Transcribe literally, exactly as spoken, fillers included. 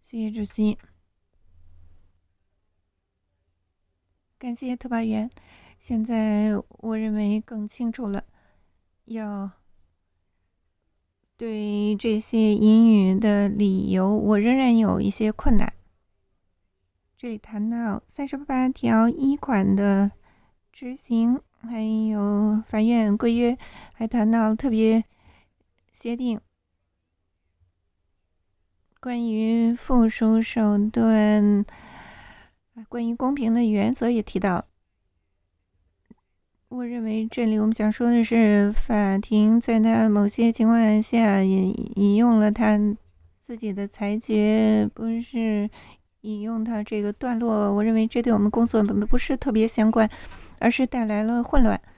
谢谢主席，感谢特派员。现在我认为更清楚了，要对这些英语的理由，我仍然有一些困难。这里谈到三十八条一款的执行，还有法院规约，还谈到特别协定关于附属手段，关于公平的原则也提到。我认为这里我们想说的是，法庭在他某些情况下引引用了他自己的裁决，不是引用他这个段落。我认为这对我们工作不是特别相关，而是带来了混乱。